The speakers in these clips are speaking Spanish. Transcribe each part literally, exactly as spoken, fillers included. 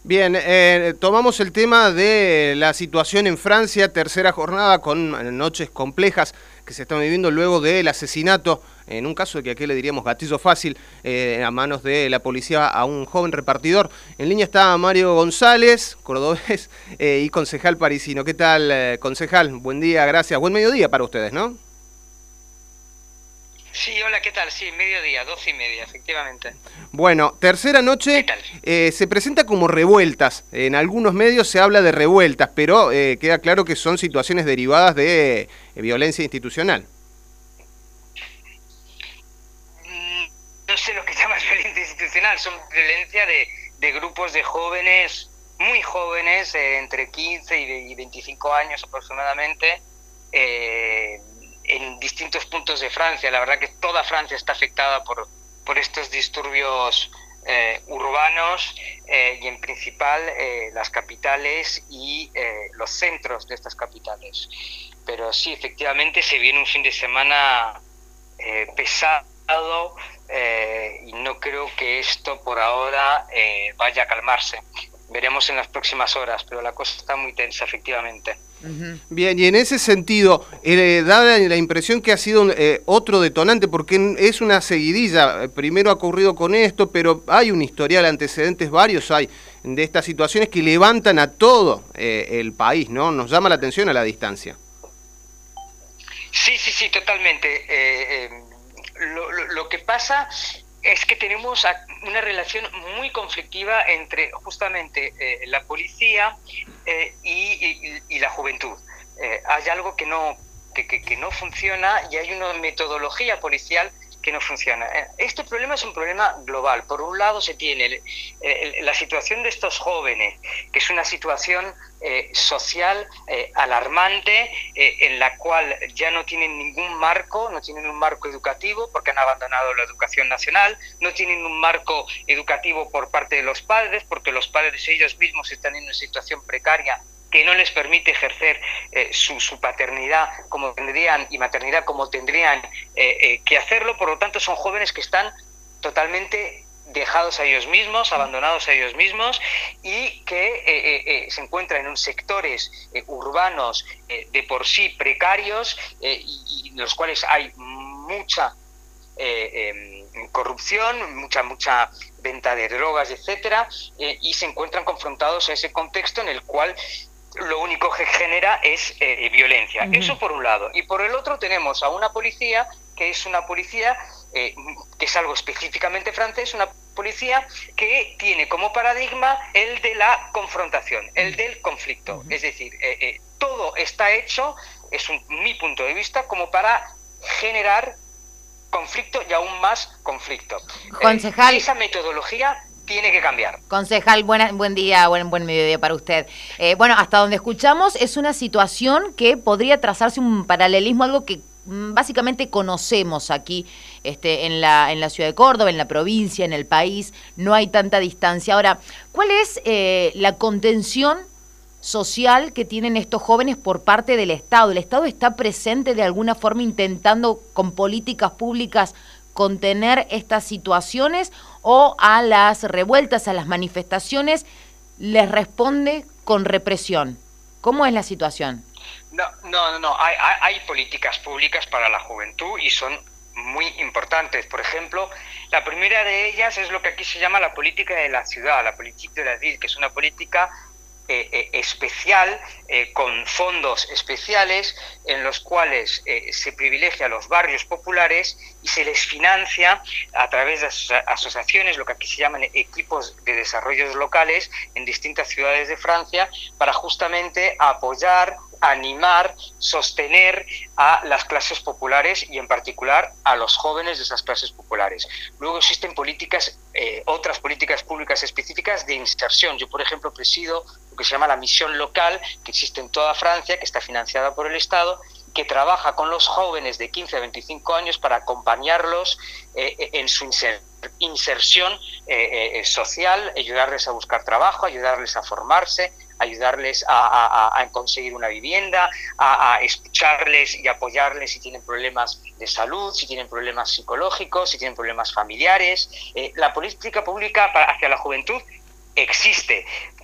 Bien, eh, tomamos el tema de la situación en Francia, tercera jornada con noches complejas que se están viviendo luego del asesinato, en un caso de que aquí le diríamos gatillo fácil, eh, a manos de la policía a un joven repartidor. En línea está Mario González, cordobés eh, y concejal parisino. ¿Qué tal, eh, concejal? Buen día, gracias. Buen mediodía para ustedes, ¿no? Sí, hola, ¿qué tal? Sí, mediodía, doce y media, efectivamente. Bueno, tercera noche, eh, se presenta como revueltas. En algunos medios se habla de revueltas, pero eh, queda claro que son situaciones derivadas de eh, violencia institucional. Mm, No sé lo que llamas violencia institucional, son violencia de, de grupos de jóvenes, muy jóvenes, eh, entre quince y veinticinco años aproximadamente, eh, en distintos puntos de Francia. La verdad que toda Francia está afectada por, por estos disturbios eh, urbanos eh, y en principal eh, las capitales y eh, los centros de estas capitales. Pero sí, efectivamente se viene un fin de semana eh, pesado eh, y no creo que esto por ahora eh, vaya a calmarse. Veremos en las próximas horas, pero la cosa está muy tensa, efectivamente. Uh-huh. Bien, y en ese sentido, eh, da la impresión que ha sido eh, otro detonante, porque es una seguidilla. Primero ha ocurrido con esto, pero hay un historial, antecedentes varios hay, de estas situaciones que levantan a todo eh, el país, ¿no? Nos llama la atención a la distancia. Sí, sí, sí, totalmente. Eh, eh, lo, lo, lo que pasa es que tenemos una relación muy conflictiva entre justamente eh, la policía eh, y, y, y la juventud. Eh, hay algo que no, que, que, que no funciona y hay una metodología policial que no funciona. Este problema es un problema global. Por un lado se tiene el, el, la situación de estos jóvenes, que es una situación eh, social eh, alarmante, eh, en la cual ya no tienen ningún marco, no tienen un marco educativo porque han abandonado la educación nacional, no tienen un marco educativo por parte de los padres, porque los padres ellos mismos están en una situación precaria que no les permite ejercer eh, su, su paternidad como tendrían y maternidad como tendrían eh, eh, que hacerlo. Por lo tanto, son jóvenes que están totalmente dejados a ellos mismos, abandonados a ellos mismos y que eh, eh, eh, se encuentran en sectores eh, urbanos eh, de por sí precarios eh, y, y en los cuales hay mucha eh, eh, corrupción, mucha, mucha venta de drogas, etcétera, eh, y se encuentran confrontados a ese contexto en el cual lo único que genera es eh, violencia. Uh-huh. Eso por un lado. Y por el otro tenemos a una policía que es una policía, eh, que es algo específicamente francés, una policía que tiene como paradigma el de la confrontación, el del conflicto. Uh-huh. Es decir, eh, eh, todo está hecho, es un, mi punto de vista, como para generar conflicto y aún más conflicto. Concejal. Eh, esa metodología tiene que cambiar. Concejal, buena, buen día, buen, buen mediodía para usted. Eh, bueno, hasta donde escuchamos es una situación que podría trazarse un paralelismo, algo que mm, básicamente conocemos aquí este, en, la, en la ciudad de Córdoba, en la provincia, en el país, no hay tanta distancia. Ahora, ¿cuál es eh, la contención social que tienen estos jóvenes por parte del Estado? ¿El Estado está presente de alguna forma intentando con políticas públicas contener estas situaciones o a las revueltas, a las manifestaciones, les responde con represión? ¿Cómo es la situación? No, no, no, no. Hay, hay, hay políticas públicas para la juventud y son muy importantes. Por ejemplo, la primera de ellas es lo que aquí se llama la política de la ciudad, la política de la ville, que es una política Eh, eh, especial, eh, con fondos especiales en los cuales eh, se privilegia a los barrios populares y se les financia a través de aso asociaciones, lo que aquí se llaman equipos de desarrollos locales en distintas ciudades de Francia, para justamente apoyar, animar, sostener a las clases populares y en particular a los jóvenes de esas clases populares. Luego existen políticas, eh, otras políticas públicas específicas de inserción. Yo, por ejemplo, presido lo que se llama la misión local, que existe en toda Francia, que está financiada por el Estado, que trabaja con los jóvenes de quince a veinticinco años para acompañarlos eh, en su inser inserción eh, eh, social, ayudarles a buscar trabajo, ayudarles a formarse, ayudarles a, a, a conseguir una vivienda, a, a escucharles y apoyarles si tienen problemas de salud, si tienen problemas psicológicos, si tienen problemas familiares. Eh, la política pública para, hacia la juventud existe.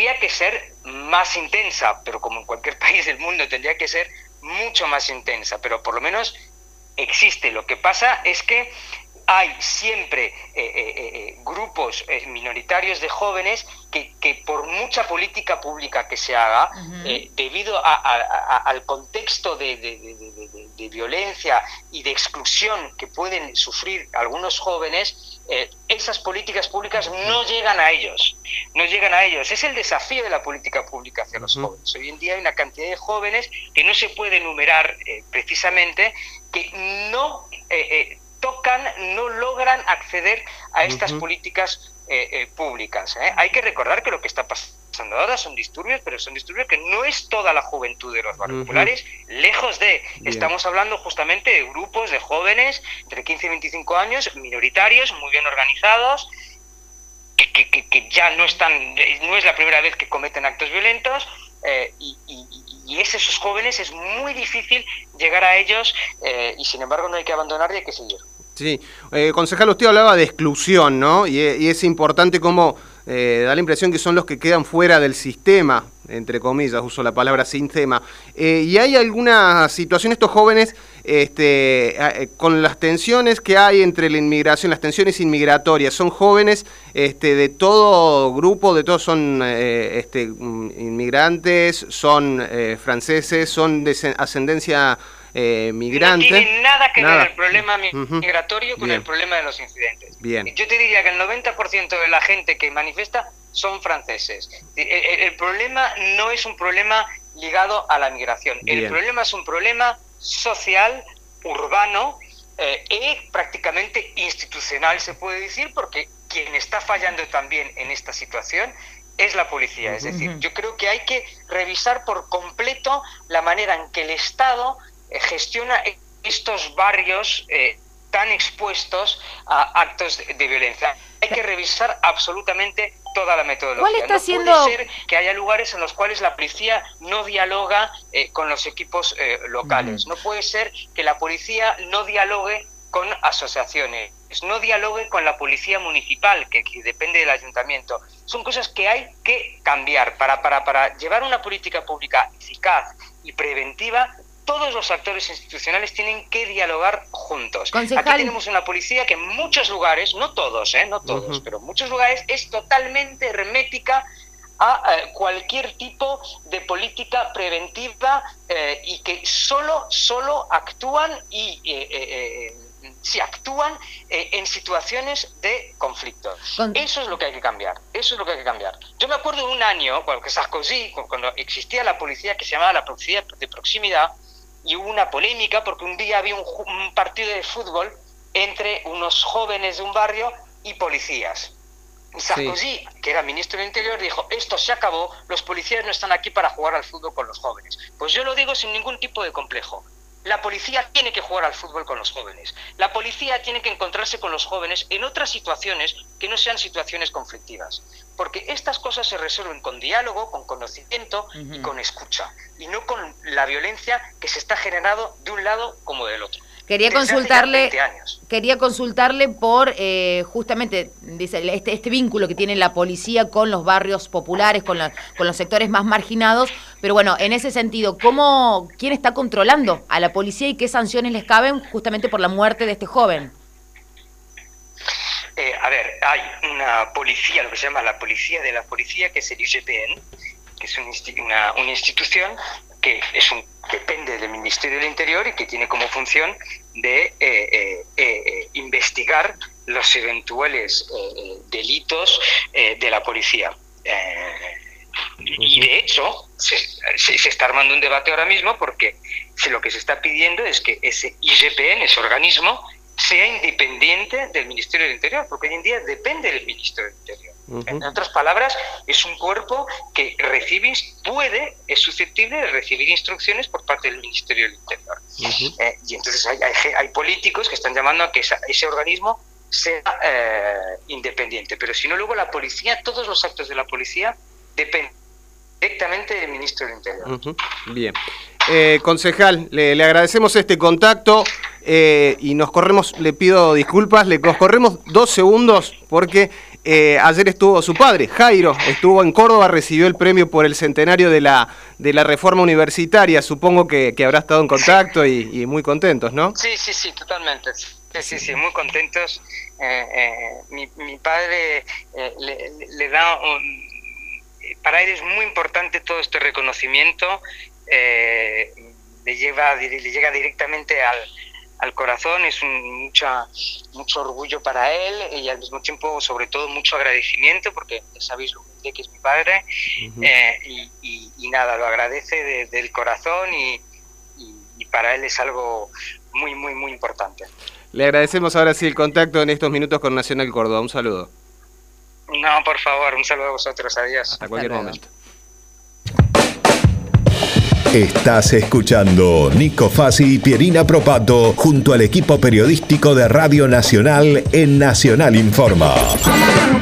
tendría que ser más intensa, pero como en cualquier país del mundo tendría que ser mucho más intensa, pero por lo menos existe. Lo que pasa es que hay siempre eh, eh, eh, grupos eh, minoritarios de jóvenes que, que por mucha política pública que se haga, uh-huh. eh, debido a, a, a, al contexto de, de, de, de, de, de violencia y de exclusión que pueden sufrir algunos jóvenes, eh, esas políticas públicas no llegan a ellos, no llegan a ellos. Es el desafío de la política pública hacia los uh-huh. jóvenes. Hoy en día hay una cantidad de jóvenes que no se puede enumerar eh, precisamente, que no... Eh, eh, tocan, no logran acceder a estas uh-huh. políticas eh, eh, públicas. ¿eh? Hay que recordar que lo que está pasando ahora son disturbios, pero son disturbios que no es toda la juventud de los barrios uh-huh. populares, lejos de. Bien. Estamos hablando justamente de grupos de jóvenes entre quince y veinticinco años, minoritarios, muy bien organizados, que, que, que, que ya no están, no es la primera vez que cometen actos violentos, eh, y, y, y es esos jóvenes, es muy difícil llegar a ellos, eh, y sin embargo no hay que abandonar y hay que seguir. Sí, eh, concejal, usted hablaba de exclusión, ¿no? Y, y es importante cómo eh, da la impresión que son los que quedan fuera del sistema, entre comillas, uso la palabra sistema. Eh, y hay alguna situación, estos jóvenes, este, eh, con las tensiones que hay entre la inmigración, las tensiones inmigratorias, son jóvenes este, de todo grupo, de todos son eh, este, inmigrantes, son eh, franceses, son de ascendencia eh, migrante. No tiene nada que nada. ver el problema migratorio uh-huh. con Bien. el problema de los incidentes. Bien. Yo te diría que el noventa por ciento de la gente que manifiesta son franceses. El, el, el problema no es un problema ligado a la migración. Bien. El problema es un problema social, urbano, eh, y prácticamente institucional, se puede decir, porque quien está fallando también en esta situación es la policía. Es decir, yo creo que hay que revisar por completo la manera en que el Estado eh, gestiona estos barrios eh, tan expuestos a actos de, de violencia. Hay que revisar absolutamente toda la metodología. ¿Cuál está no siendo... puede ser que haya lugares en los cuales la policía no dialoga eh, con los equipos eh, locales. Uh-huh. No puede ser que la policía no dialogue con asociaciones, no dialogue con la policía municipal, que, que depende del ayuntamiento. Son cosas que hay que cambiar. Para, para, para llevar una política pública eficaz y preventiva, todos los actores institucionales tienen que dialogar juntos. Concejal. Aquí tenemos una policía que en muchos lugares, no todos, ¿eh? no todos, uh-huh. pero en muchos lugares es totalmente hermética a eh, cualquier tipo de política preventiva eh, y que solo, solo actúan y eh, eh, eh, si actúan eh, en situaciones de conflicto. Con... Eso es lo que hay que cambiar, eso es lo que hay que cambiar. Yo me acuerdo de un año, cuando Sarkozy, cuando existía la policía que se llamaba la policía de proximidad, y hubo una polémica porque un día había un, un partido de fútbol entre unos jóvenes de un barrio y policías. Y Sarkozy, sí. que era ministro del Interior, dijo, esto se acabó, los policías no están aquí para jugar al fútbol con los jóvenes. Pues yo lo digo sin ningún tipo de complejo. La policía tiene que jugar al fútbol con los jóvenes. La policía tiene que encontrarse con los jóvenes en otras situaciones que no sean situaciones conflictivas. Porque estas cosas se resuelven con diálogo, con conocimiento uh-huh. y con escucha. Y no con la violencia que se está generando de un lado como del otro. Quería consultarle, quería consultarle por eh, justamente dice este, este vínculo que tiene la policía con los barrios populares, con, la, con los sectores más marginados, pero bueno, en ese sentido, ¿cómo, quién está controlando a la policía y qué sanciones les caben justamente por la muerte de este joven? Eh, a ver, hay una policía, lo que se llama la policía de la policía, que es el I G P N, que es un, una, una institución que es un, depende del Ministerio del Interior y que tiene como función de eh, eh, eh, investigar los eventuales eh, delitos eh, de la policía. Eh, y de hecho, se, se, se está armando un debate ahora mismo porque se, lo que se está pidiendo es que ese I G P N, ese organismo, sea independiente del Ministerio del Interior, porque hoy en día depende del Ministerio del Interior. Uh-huh. En otras palabras, es un cuerpo que recibe, puede, es susceptible de recibir instrucciones por parte del Ministerio del Interior. Uh-huh. Eh, y entonces hay, hay, hay políticos que están llamando a que esa, ese organismo sea eh, independiente. Pero si no, luego la policía, todos los actos de la policía dependen directamente del Ministro del Interior. Uh-huh. Bien. Eh, concejal, le, le agradecemos este contacto eh, y nos corremos, le pido disculpas, le nos corremos dos segundos porque eh, ayer estuvo su padre, Jairo, estuvo en Córdoba, recibió el premio por el centenario de la, de la reforma universitaria. Supongo que, que habrá estado en contacto y, y muy contentos, ¿no? Sí, sí, sí, totalmente. Sí, sí, sí, muy contentos. Eh, eh, mi, mi padre eh, le, le da... Un, para él es muy importante todo este reconocimiento. Eh, le, lleva, le llega directamente al, al corazón, es un, mucha, mucho orgullo para él y al mismo tiempo, sobre todo, mucho agradecimiento, porque ya sabéis lo humilde que es mi padre. Uh-huh. eh, y, y, y nada, lo agradece de, del corazón y, y, y para él es algo muy, muy, muy importante. Le agradecemos ahora sí el contacto en estos minutos con Nacional Córdoba. Un saludo. No, por favor, un saludo a vosotros. Adiós. Hasta cualquier Hasta momento. Estás escuchando Nico Fassi y Pierina Propato junto al equipo periodístico de Radio Nacional en Nacional Informa.